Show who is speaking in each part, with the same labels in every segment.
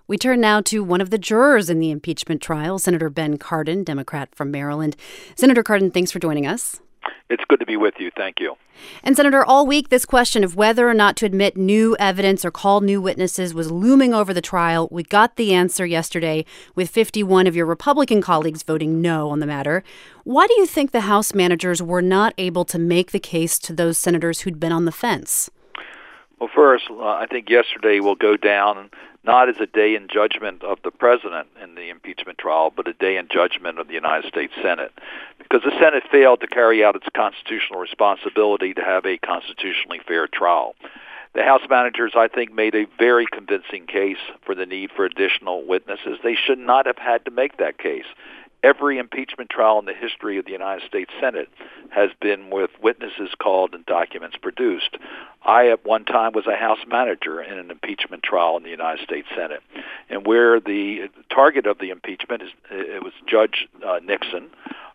Speaker 1: We turn now to one of the jurors in the impeachment trial, Senator Ben Cardin, Democrat from Maryland. Senator Cardin, thanks for joining us.
Speaker 2: It's good to be with you. Thank you.
Speaker 1: And Senator, all week, this question of whether or not to admit new evidence or call new witnesses was looming over the trial. We got the answer yesterday with 51 of your Republican colleagues voting no on the matter. Why do you think the House managers were not able to make the case to those senators who'd been on the fence?
Speaker 2: Well, first, I think yesterday will go down not as a day in judgment of the president in the impeachment trial, but a day in judgment of the United States Senate, because the Senate failed to carry out its constitutional responsibility to have a constitutionally fair trial. The House managers, I think, made a very convincing case for the need for additional witnesses. They should not have had to make that case. Every impeachment trial in the history of the United States Senate has been with witnesses called and documents produced. I, at one time, was a House manager in an impeachment trial in the United States Senate, and where the target of the impeachment it was Judge Nixon,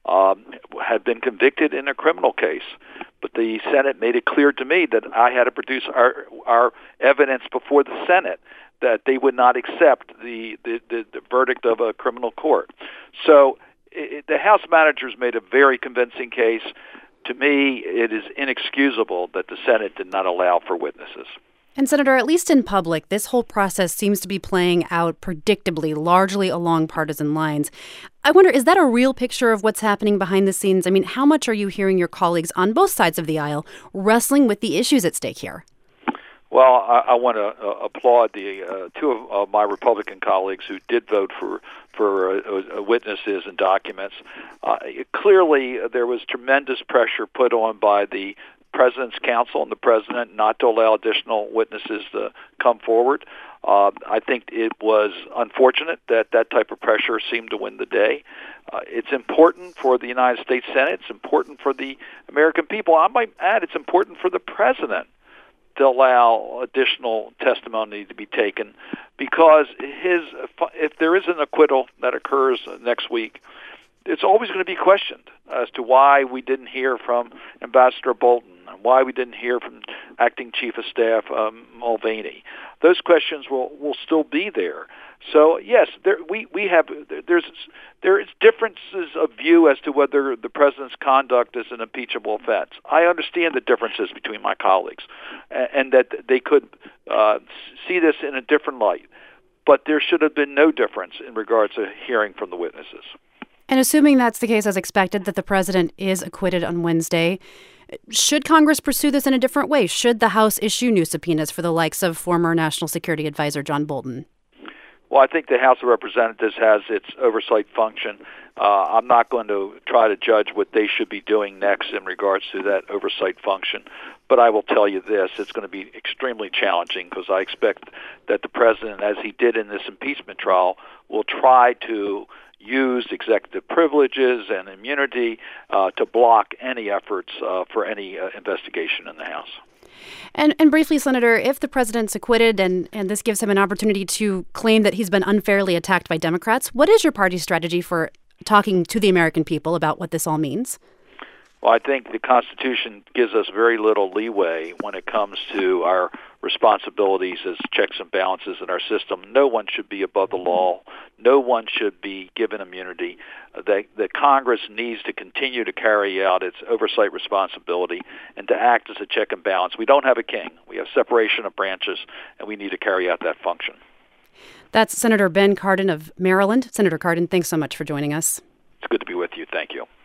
Speaker 2: had been convicted in a criminal case. But the Senate made it clear to me that I had to produce our evidence before the Senate that they would not accept the verdict of a criminal court. So the House managers made a very convincing case. To me, it is inexcusable that the Senate did not allow for witnesses.
Speaker 1: And Senator, at least in public, this whole process seems to be playing out predictably, largely along partisan lines. I wonder, is that a real picture of what's happening behind the scenes? I mean, how much are you hearing your colleagues on both sides of the aisle wrestling with the issues at stake here?
Speaker 2: Well, I want to applaud the two of my Republican colleagues who did vote for witnesses and documents. Clearly, there was tremendous pressure put on by the President's counsel and the President not to allow additional witnesses to come forward. I think it was unfortunate that that type of pressure seemed to win the day. It's important for the United States Senate. It's important for the American people. I might add it's important for the President to allow additional testimony to be taken, because if there is an acquittal that occurs next week, it's always going to be questioned as to why we didn't hear from Ambassador Bolton and why we didn't hear from Acting Chief of Staff Mulvaney. Those questions will still be there. So yes, there is differences of view as to whether the president's conduct is an impeachable offense. I understand the differences between my colleagues, and that they could see this in a different light. But there should have been no difference in regards to hearing from the witnesses.
Speaker 1: And assuming that's the case as expected, that the president is acquitted on Wednesday, should Congress pursue this in a different way? Should the House issue new subpoenas for the likes of former National Security Advisor John Bolton?
Speaker 2: Well, I think the House of Representatives has its oversight function. I'm not going to try to judge what they should be doing next in regards to that oversight function. But I will tell you this, it's going to be extremely challenging, because I expect that the president, as he did in this impeachment trial, will try to use executive privileges and immunity to block any efforts for any investigation in the House.
Speaker 1: And briefly, Senator, if the president's acquitted and this gives him an opportunity to claim that he's been unfairly attacked by Democrats, what is your party's strategy for talking to the American people about what this all means?
Speaker 2: Well, I think the Constitution gives us very little leeway when it comes to our responsibilities as checks and balances in our system. No one should be above the law. No one should be given immunity. The Congress needs to continue to carry out its oversight responsibility and to act as a check and balance. We don't have a king. We have separation of branches, and we need to carry out that function.
Speaker 1: That's Senator Ben Cardin of Maryland. Senator Cardin, thanks so much for joining us.
Speaker 2: It's good to be with you. Thank you.